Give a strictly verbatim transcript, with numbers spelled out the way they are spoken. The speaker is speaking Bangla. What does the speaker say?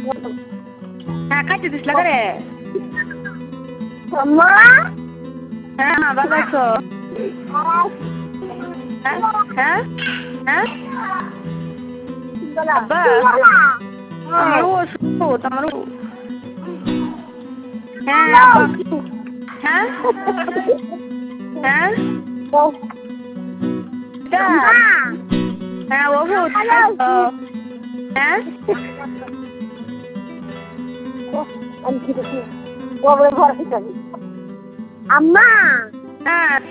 হ্যাঁ খাইতে দিস লাগে রে মা হ্যাঁ মা ভালো আছো হ্যাঁ হ্যাঁ হ্যাঁ আব্বা আমার ওষুধ আমার হ্যাঁ আব্বা হ্যাঁ হ্যাঁ হ্যাঁ ওষুধ হ্যাঁ আম্মা হ্যাঁ